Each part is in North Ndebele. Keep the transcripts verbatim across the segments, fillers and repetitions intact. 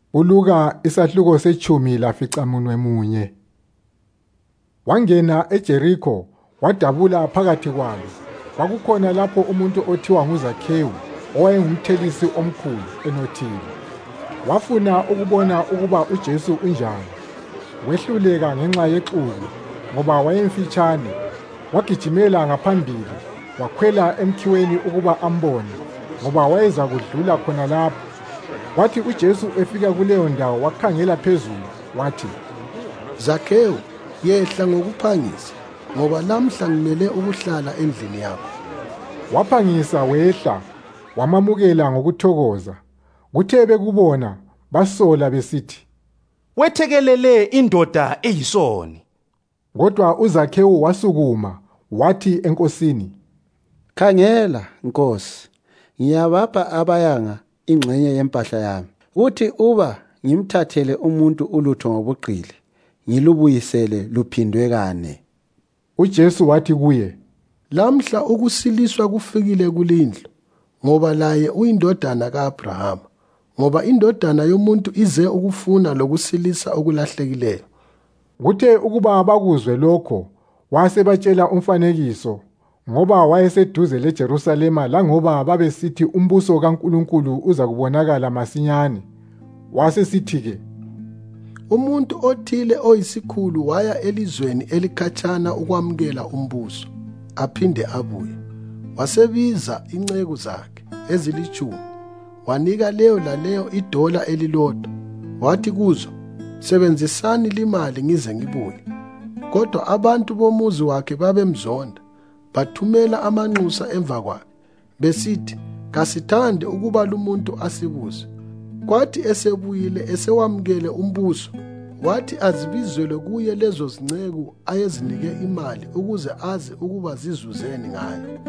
uLuka isahluko sechumi laficamunwe munye. Wangena eJerikho wadabula phakathi kwalo. Kwakukhona lapho umuntu othiwa nguZakhewu owayengumthelisi omkhulu enothile. Wafuna ukubona ukuba uJesu unjani. Wehluleka ngenxa yexuku ngoba wayemfitshane. Wagijimela ngaphambili wakhwela emkhiweni ukuba ambone ngoba wayeza kudlula khona lapho. Kwathi uJesu efika kuleyo ndawo wakhangela phezulu wathi, Zakhewu, yehla ngokuphangisa ngoba lamhla ngimele ukuhlala endlini yakho. Waphangisa wehla wamamukela ngokuthokoza. Kuthe bekubona basola besithi, wethekelele indoda eyisoni. Kodwa uZakhewu wasukuma wathi enkosini, Khangela, Nkosi, ngiyabapha abayanga ingxenye yempahla yami. Uthi uba ngimthathele umuntu ulutho ngobuqili, ngilubuyisele luphindwe kane. uJesu wathi kuye, Lamhla ukusiliswa kufikile kulindlu, ngoba laye uyindodana kaAbrahama, ngoba indodana yomuntu ize ukufuna lokusilisa okulahlekileyo. Kuthe ukuba bakuzwe lokho, wasebatshela umfanekiso, ngoba wayeseduze leJerusalema langoba babesithi umbuso kaNkulunkulu uza kubonakala masinyane. Wasesithi-ke, Umuntu othile oyisikhulu waya elizweni elikhatshana ukwamukela umbuso, aphinde abuye. Wasebiza inceku zakhe ezilitshumi, wanika leyo laleyo idola elilodwa. Wathi kuzo, sebenzisani limali ngize ngibuye. Kodwa abantu bomuzi wakhe babemzonda, bathumela amanxusa emva kwakhe, besithi, kasithande ukuba lumuntu asibuze. Kwathi esebuyile esewamukele umbuso, wathi azibizelwe kuye lezo zinceku ayezinike imali ukuze azi ukuba zizuzeni ngayo.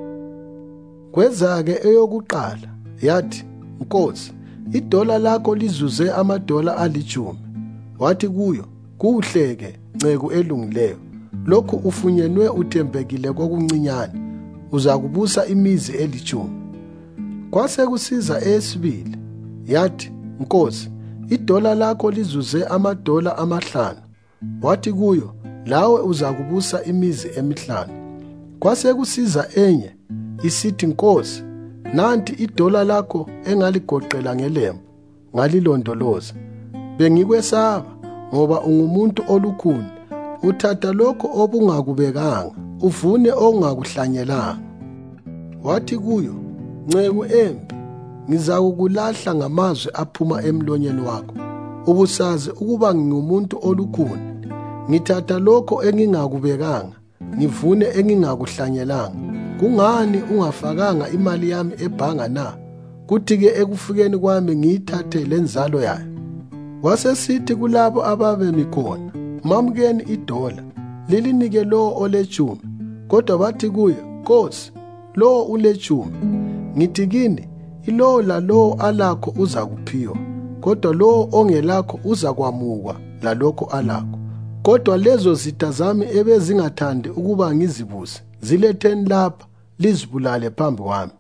Kweza-ke eyokuqala, yathi, Nkosi, idola lakho lizuze amadola alitshumi. Wathi kuyo, kuhle-ke, nceku elungileyo, lokhu ufunyenwe uthembekile kokuncinyane, uza kubusa imizi elitshumi. Kwase kusiza eyesibili, yathi, Nkosi, idola lakho lizuze amadola amahlanu. Wathi kuyo, lawe uza kubusa imizi emihlanu. Kwase kusiza enye, isithi, Nkosi, nanti idola lakho engaligoqela ngelembu, ngalilondoloza. Bengikwesaba, ngoba ungumuntu olukhuni, uthatha lokho obungakubekanga, uvune ongakuhlanyelanga. Wathi kuyo, nceku embi, ngizakukulahla ngamazwi aphuma emlonyeni wakho. Ubusazi ukuba ngingumuntu olukhuni, ngithatha lokho engingakubekanga, ngivune engingakuhlanyelanga. Kungani ungafakanga imali yami ebhanga na? Kuthi-ke ekufikeni kwami ngiyithathe lenzalo yayo. Wasesithi kulabo ababemi khona, mamukeni idola, lilinike lowo olechumi. Kodwa bathi kuye, Nkosi, lowo ulechumi. Ngithi kini, ilowo lalowo alakho uza kuphiwa, kodwa lowo ongelakho uza kwamukwa lalokho alakho. Kodwa lezo zitha zami ebezingathandi ukuba ngizibuse, ziletheni lapha, lizibulale phambi kwami.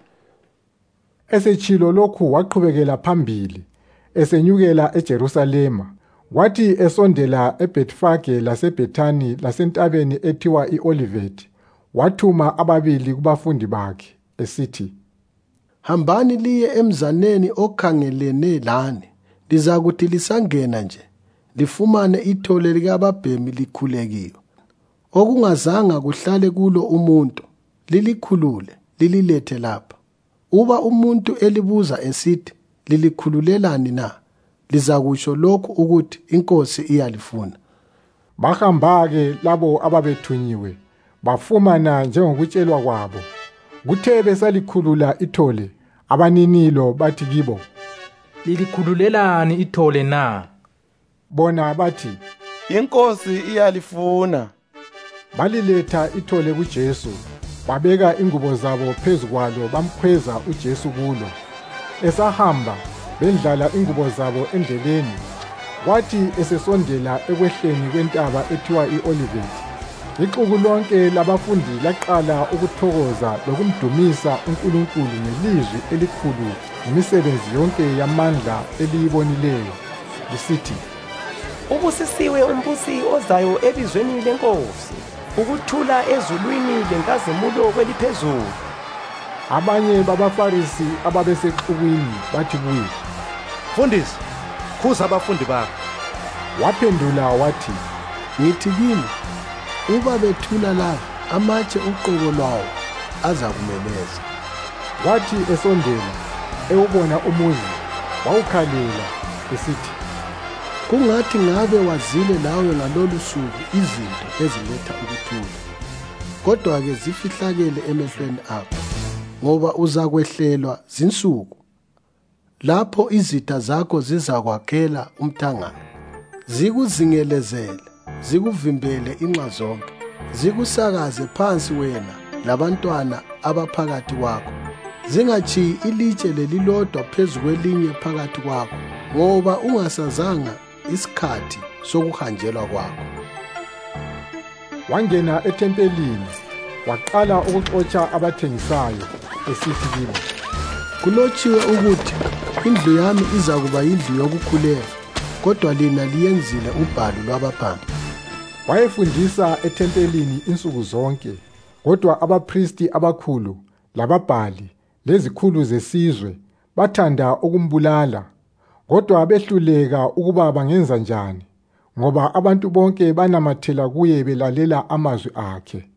Esetshilo lokhu waqhubekela phambili, esenyukela eJerusalema. Wathi esondela eBhethfage laseBhethani lasentabeni ethiwa i-Olivethi, wathuma ababili kubafundi bakhe, esithi, Hambani liye emzaneni okhangelene lani, lizakuthi lisangena nje, lifumane ithole likababhemi likhulekiwe, okungazanga kuhlale kulo umuntu, lilikhulule, lililethe lapha. Uba umuntu elibuza esithi, lilikhululelani na? Lizakutsho lokhu ukuthi inkosi iyalifuna. Bahamba-ke labo ababethunyiwe, bafumana njengokutshelwa kwabo. Kuthe besalikhulula ithole, abaninilo bathi kibo, lilikhululelani ithole na? Bona bathi, inkosi iyalifuna. Baliletha ithole kuJesu, babeka ingubo zabo phezu kwalo bamkhweza uJesu kulo. Esahamba, bendlala ingubo zabo endleleni. Kwathi esesondela ekwehleni kwentaba ethiwa i-Olivethi, Ixuku lonke labafundi laqala ukuthokoza lokumdumisa uNkulunkulu ngelizwi elikhulu ngemisebenzi yonke yamandla eliyibonileyo, lisithi, "Ubusisiwe umbusi ozayo ebizweni lenkosi, ukuthula ezulwini lenkazimulo kweliphezulu." Abanye babaFarisi ababesexukwini bathi kuye, Mfundisi, khuza abafundi bakho. Waphendula wathi, Ngithi kini, uba bethula laba, amatshe uqobo lwawo aza kumeleza. Wathi esondela ewubona umuzi wawukhalela esithi, Kungathi ngabe wazile lawe ngalolu suku izinto eziletha ukuthula. Kodwa-ke zifihlakele emehlweni akho, ngoba uzakwehlelwa zinsuku. Lapho izitha zakho zizakwakhela umthangala, zikuzingelezele, zikuvimbele inxa zonke, zikusakaze phansi wena labantwana abaphakathi kwakho. Zingatshiyi ilitshe lelilodwa phezu kwelinye phakathi kwakho, ngoba ungasazanga isikhathi sokuhanjelwa kwakho. Wangena ethempelini, waqala ukuxotsha abathengisayo, esithi kibo, Kulotshiwe ukuthi indlu yami izakuba yindlu yokukhuleka, kodwa lina liyenzile ubhalu lwabaphangi. Wayefundisa ethempelini insuku zonke, kodwa abaphristi abakhulu lababhali lezikhulu zesizwe bathanda ukumbulala, kodwa behluleka ukuba bangenza njani, ngoba abantu bonke banamathela kuye belalela amazwi akhe.